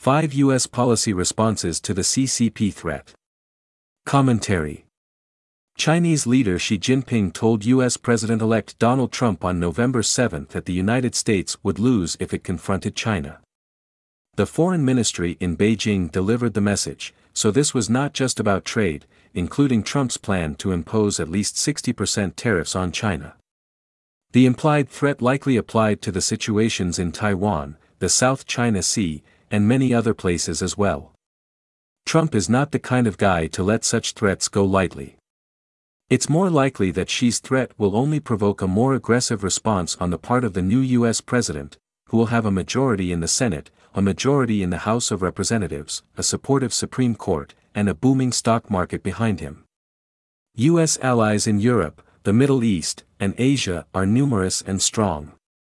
5 U.S. policy responses to the CCP threat. Commentary. Chinese leader Xi Jinping told U.S. President-elect Donald Trump on November 7 that the United States would lose if it confronted China. The foreign ministry in Beijing delivered the message, so this was not just about trade, including Trump's plan to impose at least 60% tariffs on China. The implied threat likely applied to the situations in Taiwan, the South China Sea, and many other places as well. Trump is not the kind of guy to let such threats go lightly. It's more likely that Xi's threat will only provoke a more aggressive response on the part of the new U.S. president, who will have a majority in the Senate, a majority in the House of Representatives, a supportive Supreme Court, and a booming stock market behind him. U.S. allies in Europe, the Middle East, and Asia are numerous and strong.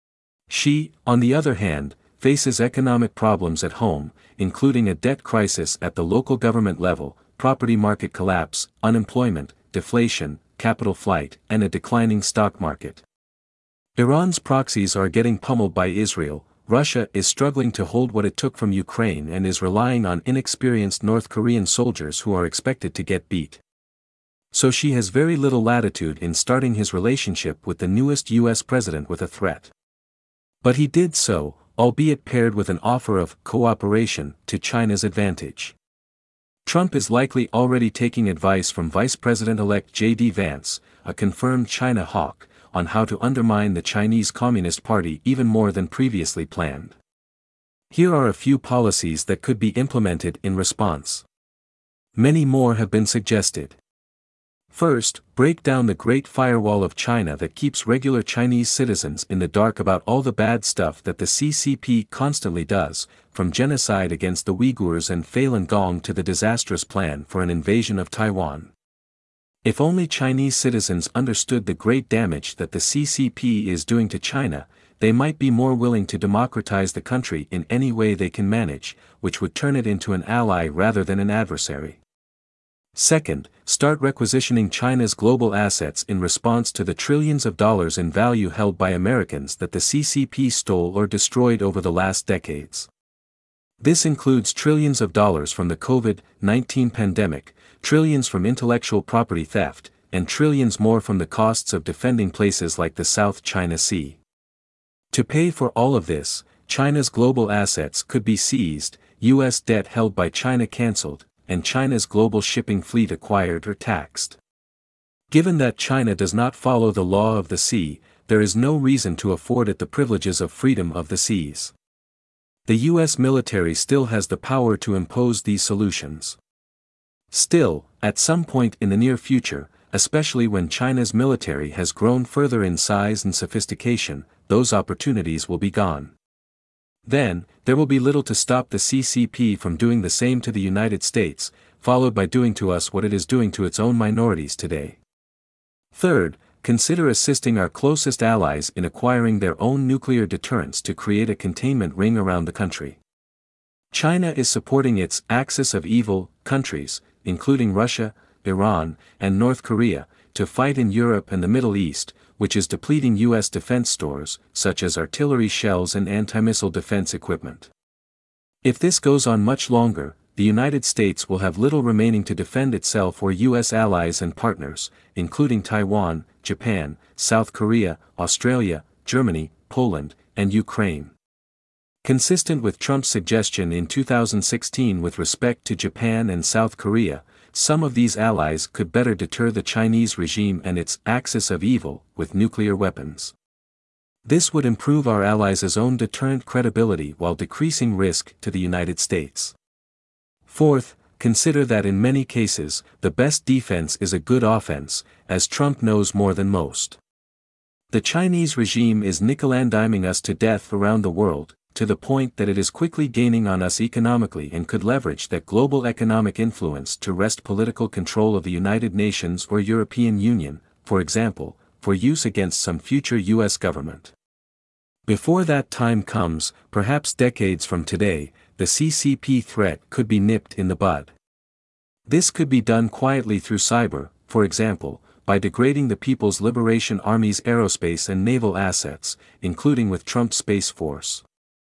Xi, on the other hand, faces economic problems at home, including a debt crisis at the local government level, property market collapse, unemployment, deflation, capital flight, and a declining stock market. Iran's proxies are getting pummeled by Israel. Russia is struggling to hold what it took from Ukraine and is relying on inexperienced North Korean soldiers who are expected to get beat. So Xi has very little latitude in starting his relationship with the newest U.S. president with a threat. But he did so, albeit paired with an offer of cooperation to China's advantage. Trump is likely already taking advice from Vice President-elect J.D. Vance, a confirmed China hawk, on how to undermine the Chinese Communist Party even more than previously planned. Here are a few policies that could be implemented in response. Many more have been suggested. First, break down the Great Firewall of China that keeps regular Chinese citizens in the dark about all the bad stuff that the CCP constantly does, from genocide against the Uyghurs and Falun Gong to the disastrous plan for an invasion of Taiwan. If only Chinese citizens understood the great damage that the CCP is doing to China, they might be more willing to democratize the country in any way they can manage, which would turn it into an ally rather than an adversary. Second, start requisitioning China's global assets in response to the trillions of dollars in value held by Americans that the CCP stole or destroyed over the last decades. This includes trillions of dollars from the COVID-19 pandemic, trillions from intellectual property theft, and trillions more from the costs of defending places like the South China Sea. To pay for all of this, China's global assets could be seized, U.S. debt held by China canceled, and China's global shipping fleet acquired or taxed. Given that China does not follow the law of the sea, there is no reason to afford it the privileges of freedom of the seas. The U.S. military still has the power to impose these solutions. Still, at some point in the near future, especially when China's military has grown further in size and sophistication, those opportunities will be gone. Then, there will be little to stop the CCP from doing the same to the United States, followed by doing to us what it is doing to its own minorities today. Third, consider assisting our closest allies in acquiring their own nuclear deterrents to create a containment ring around the country. China is supporting its axis of evil countries, including Russia, Iran, and North Korea, to fight in Europe and the Middle East, which is depleting U.S. defense stores, such as artillery shells and anti-missile defense equipment. If this goes on much longer, the United States will have little remaining to defend itself or U.S. allies and partners, including Taiwan, Japan, South Korea, Australia, Germany, Poland, and Ukraine. Consistent with Trump's suggestion in 2016 with respect to Japan and South Korea, some of these allies could better deter the Chinese regime and its axis of evil with nuclear weapons. This would improve our allies' own deterrent credibility while decreasing risk to the United States. Fourth, consider that in many cases, the best defense is a good offense, as Trump knows more than most. The Chinese regime is nickel-and-diming us to death around the world, to the point that it is quickly gaining on us economically and could leverage that global economic influence to wrest political control of the United Nations or European Union, for example, for use against some future U.S. government. Before that time comes, perhaps decades from today, the CCP threat could be nipped in the bud. This could be done quietly through cyber, for example, by degrading the People's Liberation Army's aerospace and naval assets, including with Trump's Space Force.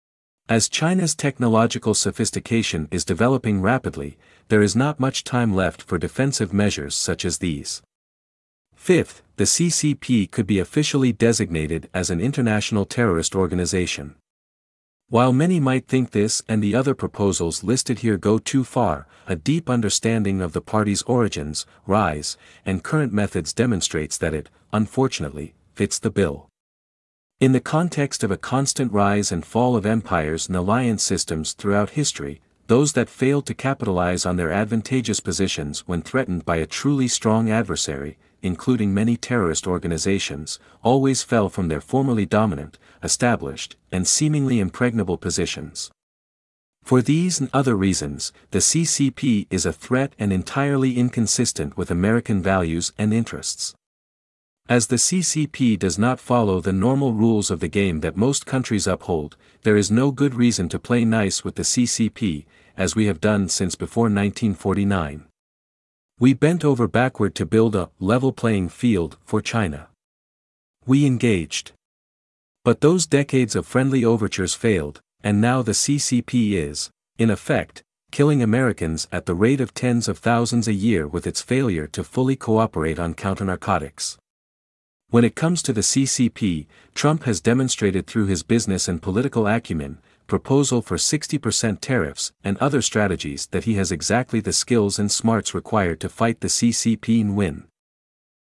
As China's technological sophistication is developing rapidly, there is not much time left for defensive measures such as these. Fifth, the CCP could be officially designated as an international terrorist organization. While many might think this and the other proposals listed here go too far, a deep understanding of the party's origins, rise, and current methods demonstrates that it, unfortunately, fits the bill. In the context of a constant rise and fall of empires and alliance systems throughout history, those that failed to capitalize on their advantageous positions when threatened by a truly strong adversary, including many terrorist organizations, always fell from their formerly dominant, established, and seemingly impregnable positions. For these and other reasons, the CCP is a threat and entirely inconsistent with American values and interests. As the CCP does not follow the normal rules of the game that most countries uphold, there is no good reason to play nice with the CCP, as we have done since before 1949. We bent over backward to build a level playing field for China. We engaged. But those decades of friendly overtures failed, and now the CCP is, in effect, killing Americans at the rate of tens of thousands a year with its failure to fully cooperate on counternarcotics. When it comes to the CCP, Trump has demonstrated through his business and political acumen, proposal for 60% tariffs and other strategies that he has exactly the skills and smarts required to fight the CCP and win.